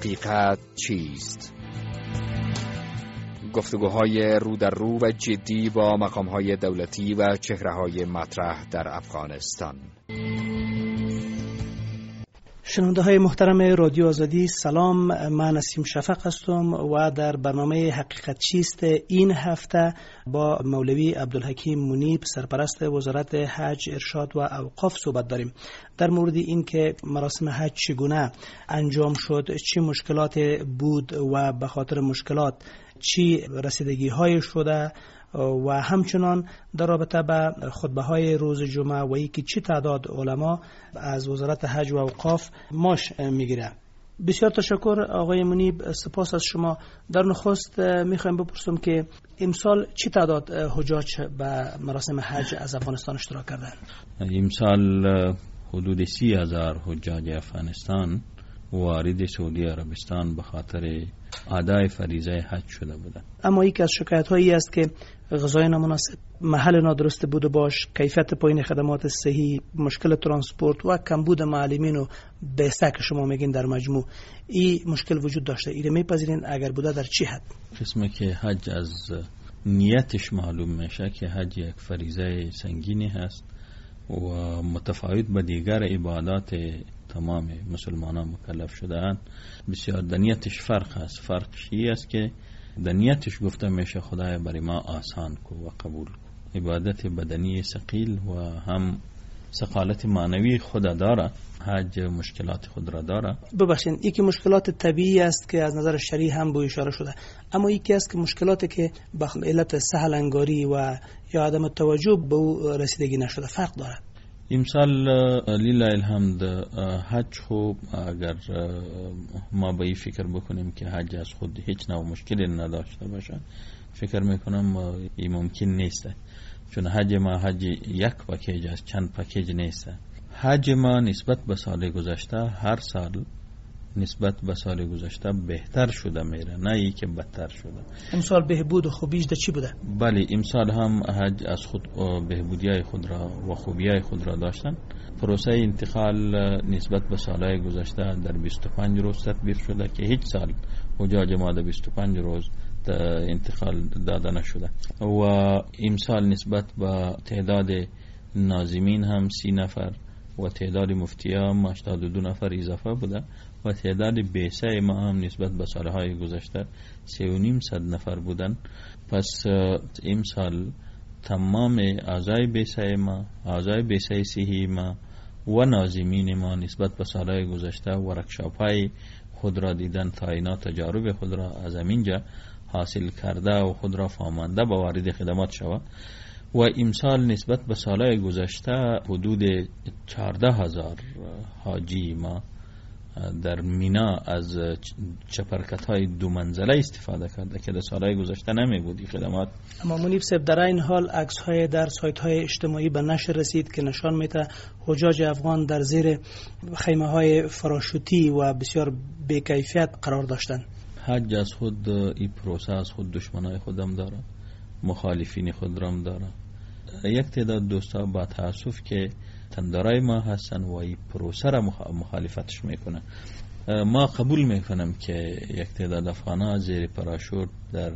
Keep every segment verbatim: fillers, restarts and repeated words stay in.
حقیقت چیست؟ گفتگوهای رو در رو و جدی با مقامهای دولتی و چهره‌های مطرح در افغانستان. شنونده های محترم رادیو آزادی، سلام. من نسیم شفق هستم و در برنامه حقیقت چیست این هفته با مولوی عبدالحکیم منیب، سرپرست وزارت حج، ارشاد و اوقاف صحبت داریم در مورد این که مراسم حج چگونه انجام شد، چه مشکلات بود و به خاطر مشکلات چی رسیدگی های شده و همچنان در رابطه به خطبه های روز جمعه و اینکه چی تعداد علما از وزارت حج و اوقاف معاش میگیره. بسیار تشکر آقای منیب، سپاس از شما. در نخست میخوایم بپرسم که امسال چی تعداد حجاج به مراسم حج از افغانستان اشتراک کردن؟ امسال حدود سی هزار حجاج افغانستان وارد سعودی عربستان به خاطر ادای فریضه حج شده بودند. اما یک از شکایت هایی است که غذای نامناسب، محل نادرست بوده باش، کیفیت پایین خدمات صحی، مشکل ترانسپورت و کمبود معلمین و بیسته که شما میگین در مجموع این مشکل وجود داشته. ایره میپذیرین؟ اگر بوده در چی حد؟ قسمه که حج از نیتش معلوم میشه که حج یک فریضه سنگینی هست و متفاوت با دیگر عبادات تمام مسلمانان مکلف شده‌اند. بسیار دنیتش فرق است. فرقش این است که دنیتش گفته میشه خدای برای ما آسان کو و قبول کو. عبادت بدنی ثقیل و هم ثقالت معنوی خود داره. حج مشکلات خود را داره. ببخشید، یکی مشکلات طبیعی است که از نظر شرعی هم به اشاره شده، اما یکی است که مشکلاتی که به علت سهل انگاری و یا عدم توجه به او رسیدگی نشده فرق داره. امسال لیلا الحمد حج خوب، اگر ما به این فکر بکنیم که حج از خود هیچ نوع مشکلی نداشته باشه، فکر میکنم این ممکن نیسته، چون حج ما حج یک پکیج است، چند پکیج نیسته. حج ما نسبت به سال گذشته هر سال نسبت به سال گذشته بهتر شده میره، نه ای که بدتر شده. امسال بهبود و خوبیش ده چی بوده؟ بله، امسال هم حج از خود بهبودیای خود را و خوبیای خود را داشتن. پروسه انتقال نسبت به سالهای گذشته در بیست و پنج روز تدبیر شده که هیچ سال حجاج ما در بیست و پنج روز انتقال داده نشده و امسال نسبت به تعداد ناظمین هم سی نفر و تعداد مفتیان هشتاد و دو نفر اضافه بوده و تعداد بیسه ما هم نسبت به سالهای گذشته سه و نیم صد نفر بودن. پس امسال تمام اعضای بیسه ما، اعضای بیسه صحی ما و ناظمین ما نسبت به سالهای گذشته ورکشاپ های خود را دیدن، تعیینات تجارب خود را از همینجا حاصل کرده و خود را فهمانده با وارد خدمات شود و امسال نسبت به سالهای گذشته حدود چهارده هزار حاجی ما در مینا از چپرکت های دو منزله استفاده کرده که در سالهای گذشته نمی بودی خدمات. اما منیب صاحب، در این حال عکس های در سایت های اجتماعی به نشر رسید که نشان میده حجاج افغان در زیر خیمه های فراشوتی و بسیار بی‌کیفیت قرار داشتن. حج از خود این پروسه از خود دشمنای خودم داره، مخالفین خود رام داره. یک تعداد دوستا با تاسف که تندارای ما هستن و این پروسه را مخالفتش میکنن. ما قبول میکنم که یک تعداد افغانا زیر پراشوت در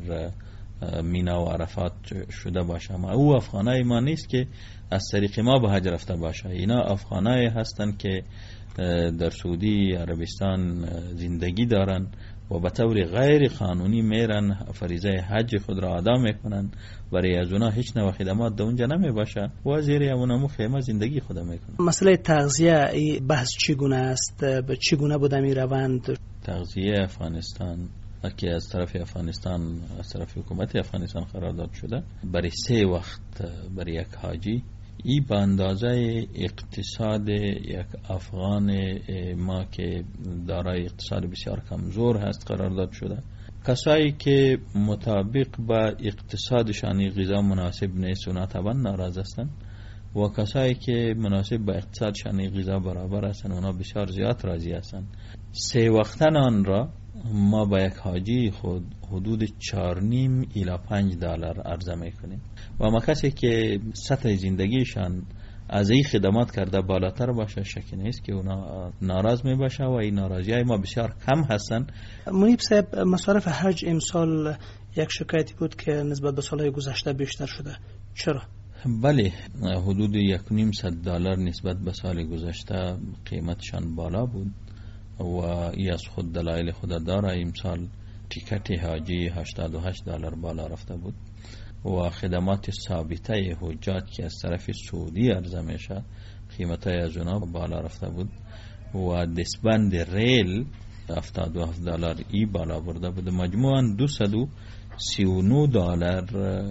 مینا و عرفات شده باشه، اما او افغانای ما نیست که از طریق ما به حج رفته باشه. اینا افغانای هستن که در سعودی عربستان زندگی دارن و به طور غیر قانونی میرن فریضه حج خود را ادا میکنن. برای از اونا هیچ نوع خدمات در اونجا نمی باشه و زیر اونامو خیمه زندگی خود میکنن. مسئله تغذیه ای بحث چگونه است؟ به چگونه بوده می روند؟ تغذیه افغانستان که از طرف افغانستان از طرف حکومت افغانستان قرارداد شده برای سه وقت برای یک حاجی، ای به اندازه اقتصاد یک افغان ما که دارای اقتصاد بسیار کمزور هست قرارداد شده. کسایی که مطابق با اقتصادشانی غذا مناسب نیست اونا طبعا ناراض هستند و کسایی که مناسب با اقتصادشانی غذا برابر هستند اونا بسیار زیاد راضی هستند. سه وقتن آن را ما با یک حاجی خود حدود چار نیم الی پنج دلار عرضه میکنیم و ما کسی که سطح زندگیشان از این خدمات کرده بالاتر باشه، شکی نیست که اونا ناراض می باشه و این ناراضی های ما بسیار کم هستن. منیب صاحب، مصارف حج امسال یک شکایتی بود که نسبت به سالهای گذشته بیشتر شده، چرا؟ بله، حدود یک و نیم صد دلار نسبت به سال گذشته قیمتشان بالا بود و ای از خود دلایل خود داره. امسال تیکت حاجی هشتاد و هشت دلار بالا رفته بود و خدمات ثابته حجاج که از طرف سعودی عرضه میشه قیمتای از اونا بالا رفته بود و دستبند ریل هفتاد و هفت دلار ای بالا برده بود. مجموعاً دویست و سی و نه دلار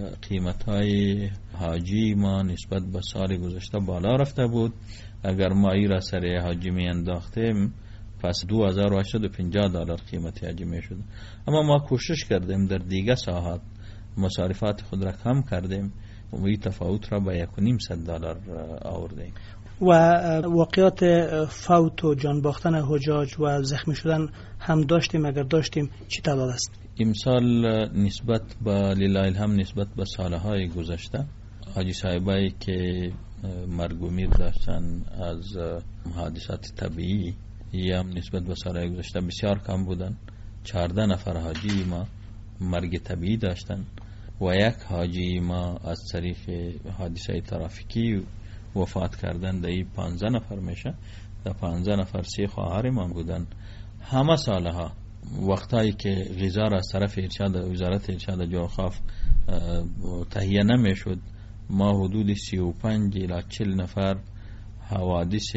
قیمتای حاجی ما نسبت به سال گذشته بالا رفته بود. اگر ما ای را سر حاجی می انداختیم پس دو هزار و هشتصد و پنجاه دلار قیمت حاجی می شد. اما ما کوشش کردیم در دیگه ساحات مصارفات خود را کم کردیم و این تفاوت را به یک و نیم صد دلار آوردیم. و واقعات فوت و جان باختن حجاج و زخمی شدن هم داشتیم؟ اگر داشتیم چی تعداد است؟ امسال نسبت به لله الحمد نسبت به سالهای گذشته حاجی صاحبایی که مرگ و میر داشتن از حادثات طبیعی یا نسبت به سالهای گذشته بسیار کم بودن. چهارده نفر حاجی ما مرگ طبیعی داشتن و یک حاجی ما از طریق حادثه ترافیکی وفات کردن. در این پانزده نفر میشه. در پانزده نفر سه خواهر ما بودن. همه سالها وقتایی که غذا را از طرف ارشاد وزارت ارشاد جوخاف تهیه نمیشد ما حدود سی و پنج الی چهل نفر حوادث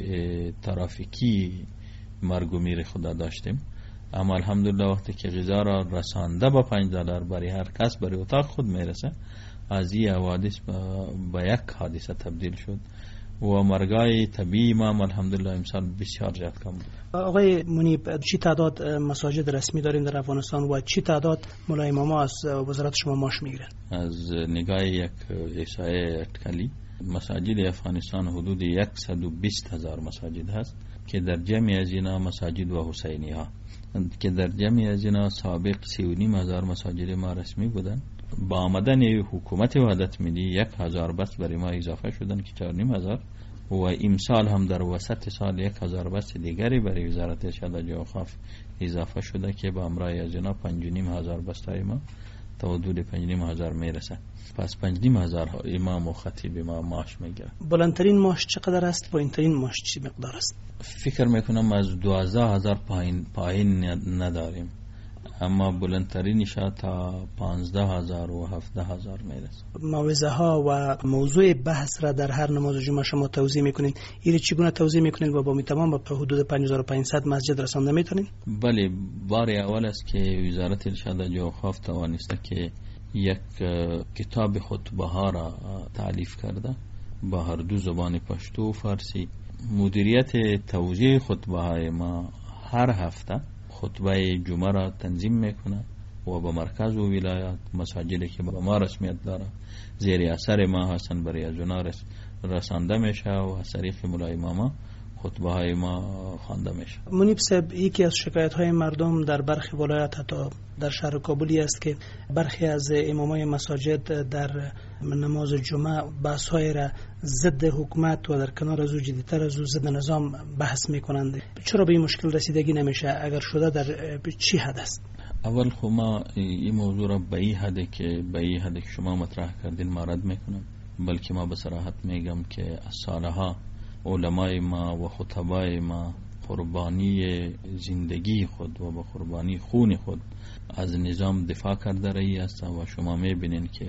ترافیکی مرگ و میر خدا داشتیم. اما الحمدلله وقتی که غذا را رسانده با پنج دلار برای هر کس برای اتاق خود میرسه، از این حوادث با یک حادثه تبدیل شد و مرگای طبیعی ما الحمدلله امسال بسیار زیاد کم بود. آقای منیب، چی تعداد مساجد رسمی دارین در افغانستان و چی تعداد مولای اماما از وزارت شما معاش میگیرن؟ از نگاه یک احصایه اٹکلی مساجد افغانستان حدود صد و بیست هزار مساجد هست که در جمع از اینا مساجد و حسینی ها که در جمع از اینا سابق سی و نیم هزار مساجد ما رسمی بودن. با آمدن حکومت وحدت ملی یک هزار بس برای ما اضافه شدن که چهار نیم هزار و امسال هم در وسط سال یک هزار بس دیگری برای وزارت ارشاد جوخاف اضافه شده که با امرای از اینا پنج و نیم هزار بس های ما تا حدود پنج و نیم هزار میرسه. پس پنج و نیم هزار امام و خطیب ما معاش میگیره. بلندترین معاش چقدر است؟ پایینترین معاش چی مقدار است؟ فکر میکنم از دوازده هزار پایین پایین نداریم، اما بلندترینش تا پانزده هزار و هفده هزار میرسه. موعظه ها و موضوع بحث را در هر نماز جمعه شما توضیح میکنین، این چگونه توضیح میکنین و با می تمام به حدود پنج هزار و پانصد مسجد رسانده میتونین؟ بله، بار اول است که وزارت ارشاد جوخاف توانسته که یک کتاب خطبه ها را تالیف کرده با هر دو زبان پشتو و فارسی. مدیریت توزیع خطبه های ما هر هفته خطبه جمعه را تنظیم میکنه و به مرکز و ولایات مساجدی که با ما رسمیت داره زیر اثر ما هستن برای از اونا رسانده میشه و از طریق مولای اماما خطبه های ما خوانده میشه. منیب صاحب، یکی از شکایت های مردم در برخی ولایات حتی در شهر کابلی است که برخی از امامای مساجد در نماز جمعه بحث های را ضد حکومت و در کنار از او جدیتر از او ضد نظام بحث میکنند. چرا به این مشکل رسیدگی نمیشه؟ اگر شده در چی حد است؟ اول خب ما این موضوع را به این حد که به این حد که شما مطرح کردین ما رد میکنم، بلکه ما به صراحت میگم که از سالها علمای ما و خطبای ما قربانی زندگی خود و با قربانی خون خود از نظام دفاع کرده رایی است و شما میبینین که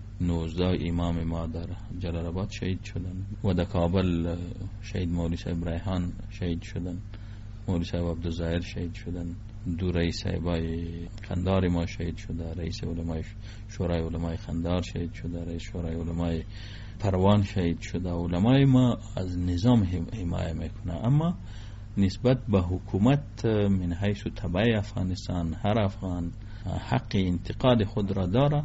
نوزده امام ما در جلال آباد شهید شدن و در کابل شهید مولوی صاحب ریحان شهید شدن، مولوی صاحب عبدالظاهر شهید شدن، دو رئیس صاحبای خندار ما شهید شده، رئیس علمای شورای علمای خندار شهید شده، رئیس شورای علمای پروان شهید شده. علمای ما از نظام حمایت میکنه، اما نسبت به حکومت من حیث تبع افغانستان هر افغان حق انتقاد خود را داره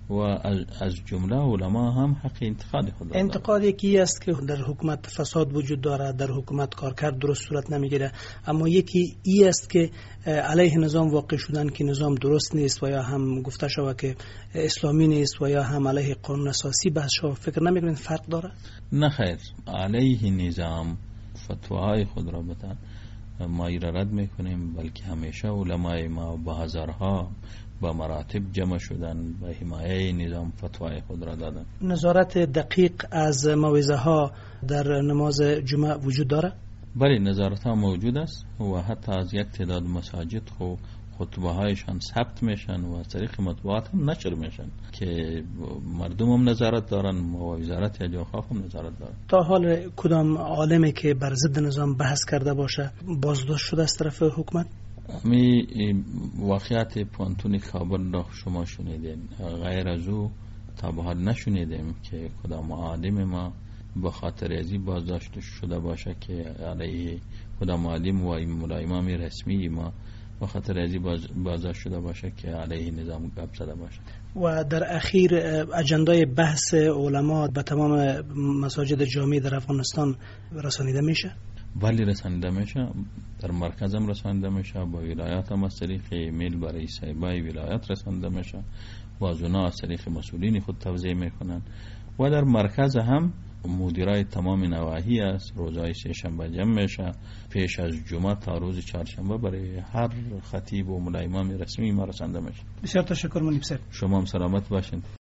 و از جمله علما هم حق انتقاد خود دارند. انتقاد یکی است که در حکومت فساد وجود دارد، در حکومت کارکرد درست صورت نمیگیره، اما یکی ای است که علیه نظام واقع شدن که نظام درست نیست و یا هم گفته شود که اسلامی نیست و یا هم علیه قانون اساسی بحث شود. فکر نمیکنید فرق داره؟ نه خیر، علیه نظام فتواهای خود را بتن ما را رد میکنیم، بلکه همیشه علمای ما با هزارها با مراتب جمع شدن به حمایه نظام فتوای خود را دادن. نظارت دقیق از موعظه ها در نماز جمعه وجود داره؟ بله، نظارت ها موجود است و حتی از یک تعداد مساجد خو خطبه هایشان ثبت میشن و از طریق مطبوعات هم نشر میشن که مردم هم نظارت دارن و وزارت عالی اوقاف هم نظارت دارن. تا حال کدام عالمی که بر ضد نظام بحث کرده باشه بازداشت شده از طرف حکومت؟ می واقعیت پانتون کابل را شما شنیدین، غیر از او تا به حال نشنیدیم که کدام عالم ما به خاطر ازی بازداشت شده باشه که علیه کدام عالم و امام رسمی ما به خاطر ازی بازداشت شده باشه که علیه نظام گپ زده باشه. و در اخیر اجندای بحث علما به تمام مساجد جامع در افغانستان رسانیده میشه؟ ولی رسانیده میشه، در مرکز هم رسانیده میشه، با ولایات هم از طریق ایمیل برای صاحبای ولایات رسانیده میشه و از اونا از طریق مسئولین خود توزیع میکنن و در مرکز هم مدیرای تمام نواحی است. روزهای سه شنبه جمع میشه پیش از جمعه تا روز چهارشنبه برای هر خطیب و ملا امام رسمی ما رسانیده میشه. بسیار تشکر منیب صاحب. شما هم سلامت باشین.